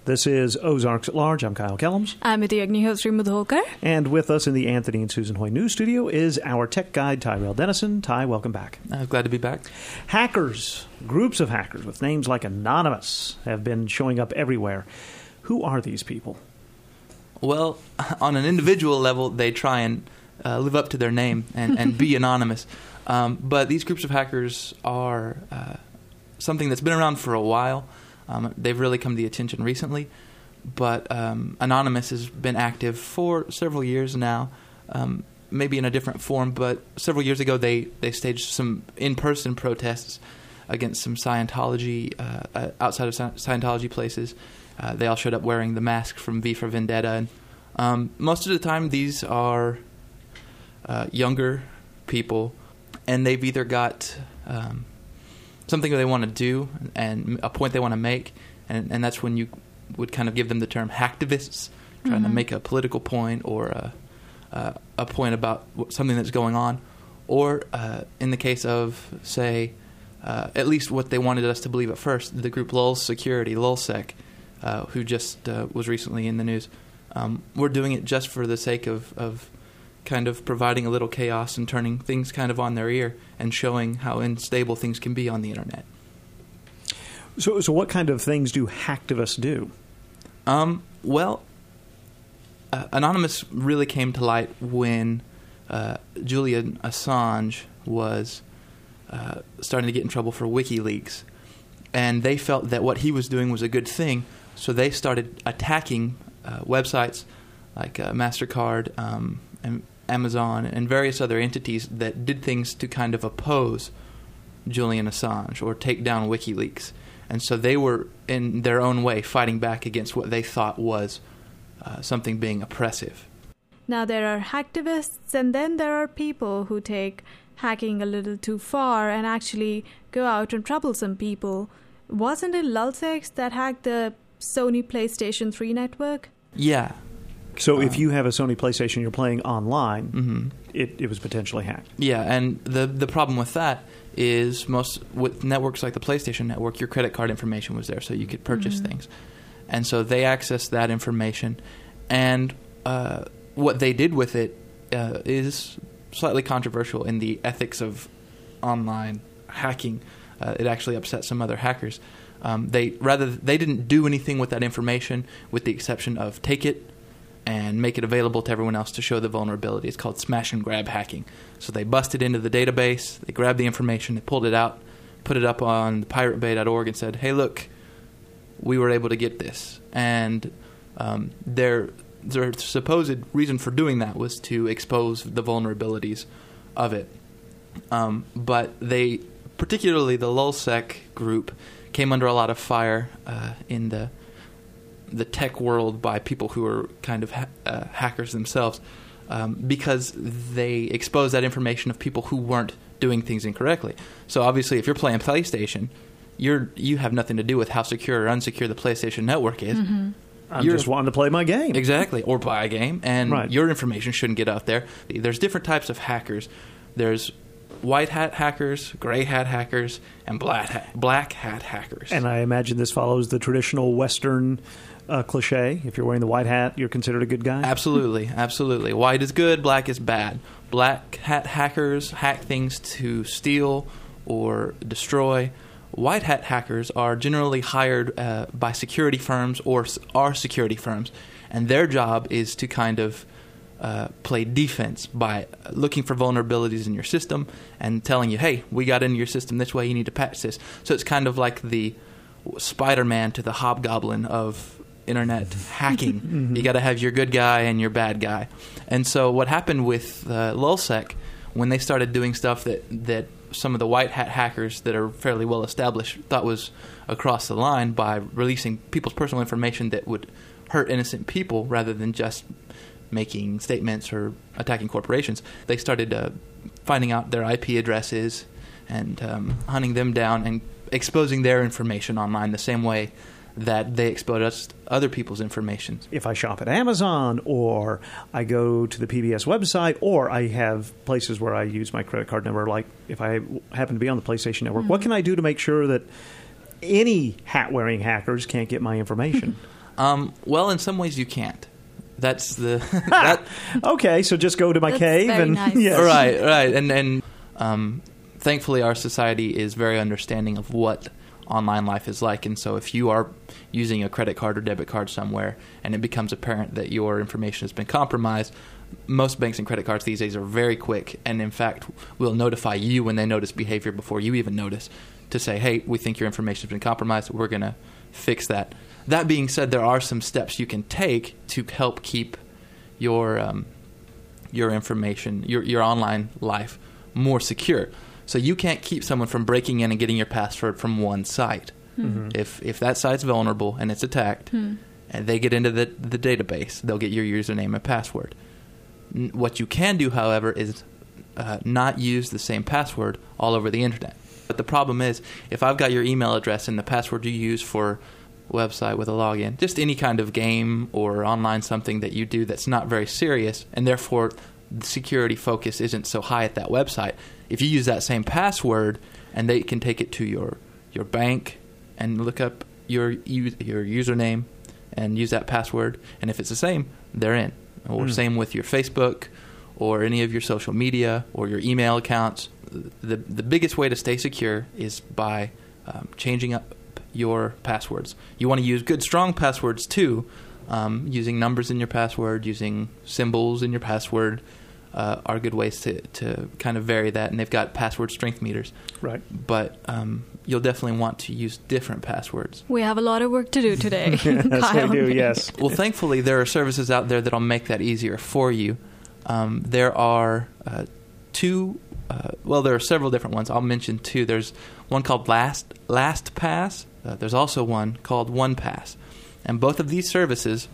This is Ozarks at Large. I'm Kyle Kellums. I'm Agni Hostri Mudholkar. And with us in the Anthony and Susan Hoy News Studio is our tech guide, Tyrell Dennison. Ty, welcome back. Glad to be back. Hackers, groups of hackers with names like Anonymous have been showing up everywhere. Who are these people? Well, on an individual level, they try and live up to their name and be anonymous. But these groups of hackers are something that's been around for a while. They've really come to the attention recently, but Anonymous has been active for several years now, maybe in a different form, but several years ago they staged some in-person protests against some Scientology, outside of Scientology places. They all showed up wearing the mask from V for Vendetta, and most of the time these are younger people, and they've either got something they want to do and a point they want to make, and that's when you would kind of give them the term hacktivists, trying to make a political point or a point about something that's going on, or in the case of, say, at least what they wanted us to believe at first, the group Lulz Security, Lulzsec, who just was recently in the news. We're doing it just for the sake of kind of providing a little chaos and turning things kind of on their ear and showing how unstable things can be on the internet. So what kind of things do hacktivists do? Well, Anonymous really came to light when Julian Assange was starting to get in trouble for WikiLeaks. And they felt that what he was doing was a good thing, so they started attacking websites like MasterCard and Amazon and various other entities that did things to kind of oppose Julian Assange or take down WikiLeaks. And so they were, in their own way, fighting back against what they thought was something being oppressive. Now, there are hacktivists, and then there are people who take hacking a little too far and actually go out and troublesome people. Wasn't it Lulzsec that hacked the Sony PlayStation 3 network? Yeah. So if you have a Sony PlayStation you're playing online, it was potentially hacked. Yeah, and the problem with that is with networks like the PlayStation Network, your credit card information was there so you could purchase things. And so they accessed that information. And what they did with it is slightly controversial in the ethics of online hacking. It actually upset some other hackers. They didn't do anything with that information with the exception of take it and make it available to everyone else to show the vulnerability. It's called smash and grab hacking. So they busted into the database, they grabbed the information, they pulled it out, put it up on piratebay.org and said, hey, look, we were able to get this. And their supposed reason for doing that was to expose the vulnerabilities of it. But they, particularly the Lulzsec group, came under a lot of fire in the tech world by people who are kind of hackers themselves because they expose that information of people who weren't doing things incorrectly. So obviously, if you're playing PlayStation, you have nothing to do with how secure or unsecure the PlayStation network is. I'm just wanting to play my game. Exactly, or buy a game, and right. Your information shouldn't get out there. There's different types of hackers. There's white hat hackers, gray hat hackers, and black hat hackers. And I imagine this follows the traditional Western cliche. If you're wearing the white hat, you're considered a good guy? Absolutely, absolutely. White is good, black is bad. Black hat hackers hack things to steal or destroy. White hat hackers are generally hired by security firms or are security firms, and their job is to kind of play defense by looking for vulnerabilities in your system and telling you, hey, we got into your system this way, you need to patch this. So it's kind of like the Spider-Man to the Hobgoblin of internet hacking. You got to have your good guy and your bad guy. And so what happened with Lulzsec, when they started doing stuff that some of the white hat hackers that are fairly well established thought was across the line by releasing people's personal information that would hurt innocent people rather than just making statements or attacking corporations, they started finding out their IP addresses and hunting them down and exposing their information online the same way that they exposed other people's information. If I shop at Amazon or I go to the PBS website or I have places where I use my credit card number, like if I happen to be on the PlayStation Network, what can I do to make sure that any hat-wearing hackers can't get my information? Well, in some ways you can't. That's the Okay, so just go to my That's cave very and nice. yes. right, and thankfully our society is very understanding of what online life is like, and so if you are using a credit card or debit card somewhere and it becomes apparent that your information has been compromised, most banks and credit cards these days are very quick, and in fact will notify you when they notice behavior before you even notice, to say, hey, we think your information has been compromised, we're going to fix that. That being said, there are some steps you can take to help keep your information, your online life more secure. So you can't keep someone from breaking in and getting your password from one site. Mm-hmm. If that site's vulnerable and it's attacked, and they get into the database, they'll get your username and password. What you can do, however, is not use the same password all over the internet. But the problem is, if I've got your email address and the password you use for website with a login, just any kind of game or online something that you do that's not very serious, and therefore the security focus isn't so high at that website, if you use that same password and they can take it to your bank and look up your username and use that password, and if it's the same, they're in. Or same with your Facebook or any of your social media or your email accounts. The biggest way to stay secure is by changing up your passwords. You want to use good, strong passwords too. Using numbers in your password, using symbols in your password are good ways to kind of vary that. And they've got password strength meters. Right. But you'll definitely want to use different passwords. We have a lot of work to do today. Yes, Kyle. we do, yes. Well, thankfully, there are services out there that'll make that easier for you. There are there are several different ones. I'll mention two. There's one called LastPass. There's also one called OnePass. And both of these services,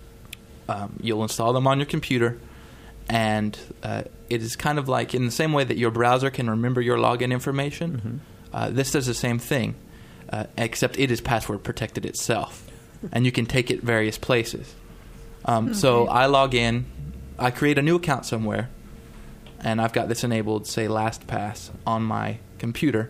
you'll install them on your computer, and it is kind of like in the same way that your browser can remember your login information, this does the same thing, except it is password protected itself, and you can take it various places. So I log in, I create a new account somewhere, and I've got this enabled, say LastPass, on my computer.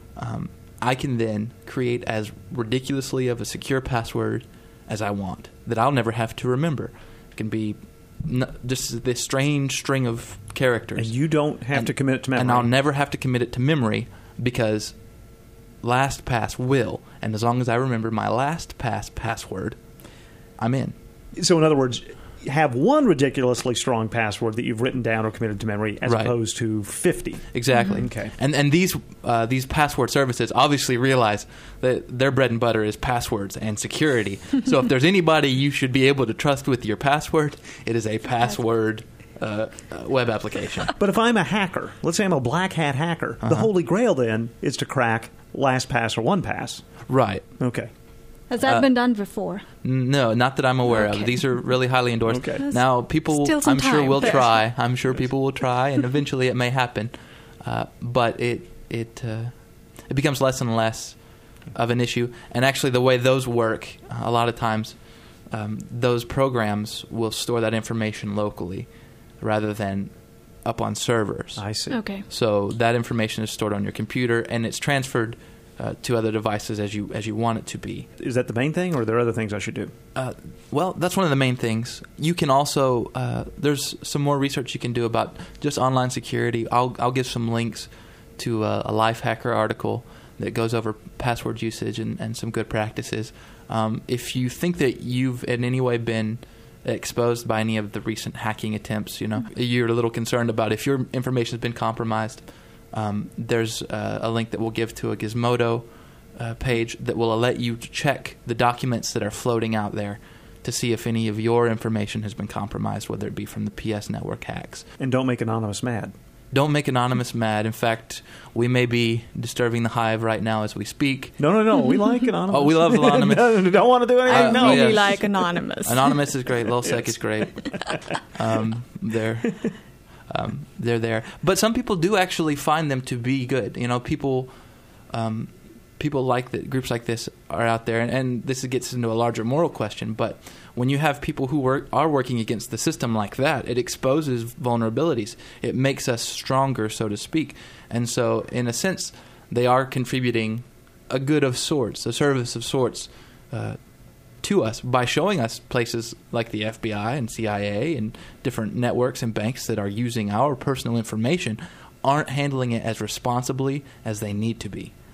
I can then create as ridiculously of a secure password as I want, that I'll never have to remember. It can be just this strange string of characters. And you don't have to commit it to memory. And I'll never have to commit it to memory because LastPass will. And as long as I remember my LastPass password, I'm in. So in other words, have one ridiculously strong password that you've written down or committed to memory as opposed to 50. Exactly. Okay. And these password services obviously realize that their bread and butter is passwords and security. So if there's anybody you should be able to trust with your password, it is a password web application. But if I'm a hacker, let's say I'm a black hat hacker, the holy grail then is to crack LastPass or OnePass. Right. Okay. Has that been done before? No, not that I'm aware of. These are really highly endorsed. Okay. Now, people, Still some I'm sure, time will there. try. I'm sure people will try, and eventually it may happen. But it becomes less and less of an issue. And actually, the way those work, a lot of times, those programs will store that information locally rather than up on servers. I see. Okay. So that information is stored on your computer, and it's transferred to other devices as you want it to be. Is that the main thing, or are there other things I should do? Well, that's one of the main things. You can also there's some more research you can do about just online security. I'll give some links to a Lifehacker article that goes over password usage and some good practices. If you think that you've in any way been exposed by any of the recent hacking attempts, you're a little concerned about if your information has been compromised. There's a link that we'll give to a Gizmodo page that will let you check the documents that are floating out there to see if any of your information has been compromised, whether it be from the PS network hacks. And don't make Anonymous mad. Don't make Anonymous mad. In fact, we may be disturbing the hive right now as we speak. No. We like Anonymous. Oh, we love Anonymous. No, don't want to do anything. No. Really yes. like Anonymous. Anonymous is great. LulzSec is great. They're there. But some people do actually find them to be good. People like that groups like this are out there, and this gets into a larger moral question. But when you have people who are working against the system like that, it exposes vulnerabilities. It makes us stronger, so to speak. And so, in a sense, they are contributing a good of sorts, a service of sorts, to us by showing us places like the FBI and CIA and different networks and banks that are using our personal information aren't handling it as responsibly as they need to be.